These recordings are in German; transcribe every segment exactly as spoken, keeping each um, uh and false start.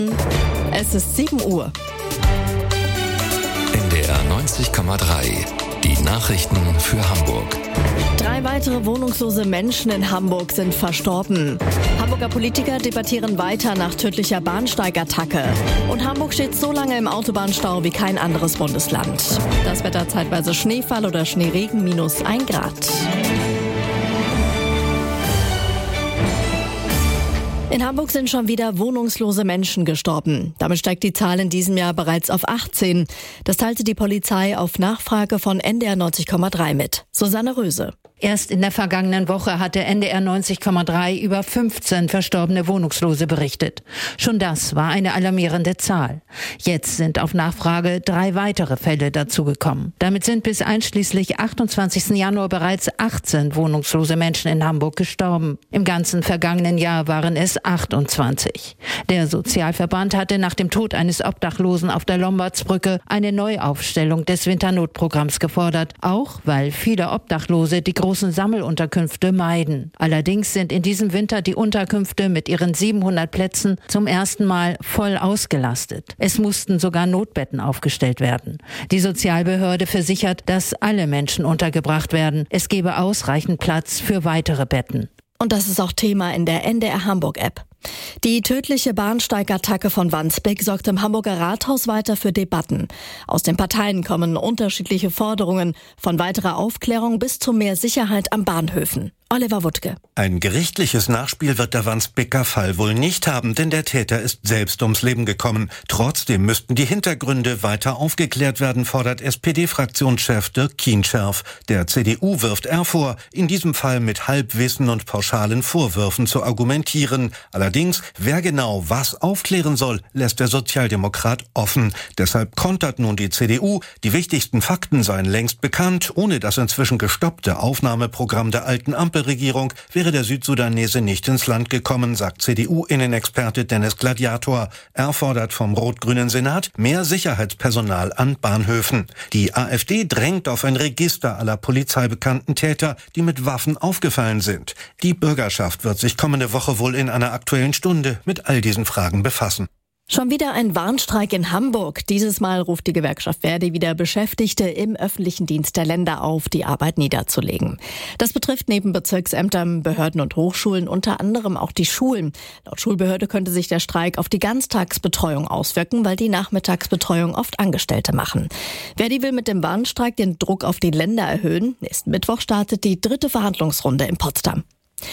Es ist sieben Uhr. N D R neunzig Komma drei. Die Nachrichten für Hamburg. Drei weitere wohnungslose Menschen in Hamburg sind verstorben. Hamburger Politiker debattieren weiter nach tödlicher Bahnsteigattacke. Und Hamburg steht so lange im Autobahnstau wie kein anderes Bundesland. Das Wetter zeitweise Schneefall oder Schneeregen minus ein Grad. In Hamburg sind schon wieder wohnungslose Menschen gestorben. Damit steigt die Zahl in diesem Jahr bereits auf achtzehn. Das teilte die Polizei auf Nachfrage von N D R neunzig Komma drei mit. Susanne Röse. Erst in der vergangenen Woche hatte N D R neunzig Komma drei über fünfzehn verstorbene Wohnungslose berichtet. Schon das war eine alarmierende Zahl. Jetzt sind auf Nachfrage drei weitere Fälle dazugekommen. Damit sind bis einschließlich achtundzwanzigsten Januar bereits achtzehn wohnungslose Menschen in Hamburg gestorben. Im ganzen vergangenen Jahr waren es achtundzwanzig. Der Sozialverband hatte nach dem Tod eines Obdachlosen auf der Lombardsbrücke eine Neuaufstellung des Winternotprogramms gefordert, auch weil viele Obdachlose die großen Sammelunterkünfte meiden. Allerdings sind in diesem Winter die Unterkünfte mit ihren siebenhundert Plätzen zum ersten Mal voll ausgelastet. Es mussten sogar Notbetten aufgestellt werden. Die Sozialbehörde versichert, dass alle Menschen untergebracht werden. Es gebe ausreichend Platz für weitere Betten. Und das ist auch Thema in der N D R Hamburg-App. Die tödliche Bahnsteigattacke von Wandsbek sorgt im Hamburger Rathaus weiter für Debatten. Aus den Parteien kommen unterschiedliche Forderungen, von weiterer Aufklärung bis zu mehr Sicherheit am Bahnhöfen. Oliver Wuttke. Ein gerichtliches Nachspiel wird der Wandsbeker Fall wohl nicht haben, denn der Täter ist selbst ums Leben gekommen. Trotzdem müssten die Hintergründe weiter aufgeklärt werden, fordert S P D-Fraktionschef Dirk Kienschärf. Der C D U wirft er vor, in diesem Fall mit Halbwissen und pauschalen Vorwürfen zu argumentieren. Allerdings, wer genau was aufklären soll, lässt der Sozialdemokrat offen. Deshalb kontert nun die C D U, die wichtigsten Fakten seien längst bekannt. Ohne das inzwischen gestoppte Aufnahmeprogramm der alten Ampelregierung wäre der Südsudanese nicht ins Land gekommen, sagt C D U-Innenexperte Dennis Gladiator. Er fordert vom rot-grünen Senat mehr Sicherheitspersonal an Bahnhöfen. Die AfD drängt auf ein Register aller polizeibekannten Täter, die mit Waffen aufgefallen sind. Die Bürgerschaft wird sich kommende Woche wohl in einer Aktuellen Stunde mit all diesen Fragen befassen. Schon wieder ein Warnstreik in Hamburg. Dieses Mal ruft die Gewerkschaft Verdi wieder Beschäftigte im öffentlichen Dienst der Länder auf, die Arbeit niederzulegen. Das betrifft neben Bezirksämtern, Behörden und Hochschulen unter anderem auch die Schulen. Laut Schulbehörde könnte sich der Streik auf die Ganztagsbetreuung auswirken, weil die Nachmittagsbetreuung oft Angestellte machen. Verdi will mit dem Warnstreik den Druck auf die Länder erhöhen. Nächsten Mittwoch startet die dritte Verhandlungsrunde in Potsdam.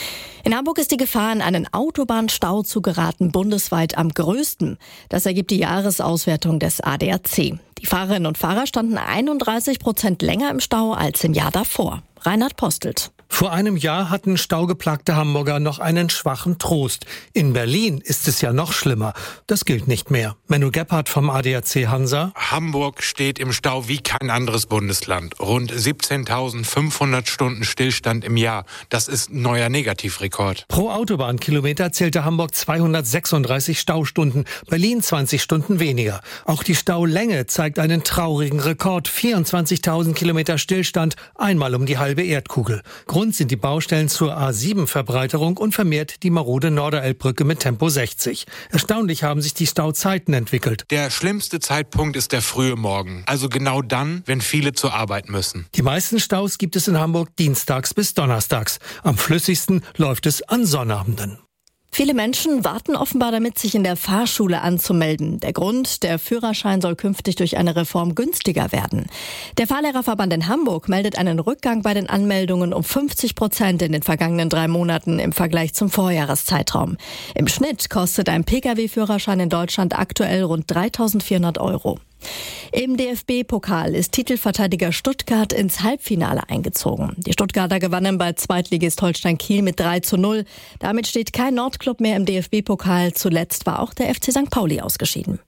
In Hamburg ist die Gefahr, in einen Autobahnstau zu geraten, bundesweit am größten. Das ergibt die Jahresauswertung des A D A C. Die Fahrerinnen und Fahrer standen einunddreißig Prozent länger im Stau als im Jahr davor. Reinhard Postelt. Vor einem Jahr hatten staugeplagte Hamburger noch einen schwachen Trost. In Berlin ist es ja noch schlimmer. Das gilt nicht mehr. Menno Gebhardt vom A D A C Hansa. Hamburg steht im Stau wie kein anderes Bundesland. Rund siebzehntausendfünfhundert Stunden Stillstand im Jahr. Das ist ein neuer Negativrekord. Pro Autobahnkilometer zählte Hamburg zweihundertsechsunddreißig Staustunden, Berlin zwanzig Stunden weniger. Auch die Staulänge zeigt einen traurigen Rekord. vierundzwanzigtausend Kilometer Stillstand, einmal um die halbe Erdkugel. Grund sind die Baustellen zur A sieben Verbreiterung und vermehrt die marode Norderelbbrücke mit Tempo sechzig. Erstaunlich haben sich die Stauzeiten entwickelt. Der schlimmste Zeitpunkt ist der frühe Morgen. Also genau dann, wenn viele zur Arbeit müssen. Die meisten Staus gibt es in Hamburg dienstags bis donnerstags. Am flüssigsten läuft es an Sonnabenden. Viele Menschen warten offenbar damit, sich in der Fahrschule anzumelden. Der Grund, der Führerschein soll künftig durch eine Reform günstiger werden. Der Fahrlehrerverband in Hamburg meldet einen Rückgang bei den Anmeldungen um fünfzig Prozent in den vergangenen drei Monaten im Vergleich zum Vorjahreszeitraum. Im Schnitt kostet ein Pkw-Führerschein in Deutschland aktuell rund dreitausendvierhundert Euro. Im D F B-Pokal ist Titelverteidiger Stuttgart ins Halbfinale eingezogen. Die Stuttgarter gewannen bei Zweitligist Holstein Kiel mit drei zu null. Damit steht kein Nordclub mehr im D F B-Pokal. Zuletzt war auch der F C Sankt Pauli ausgeschieden.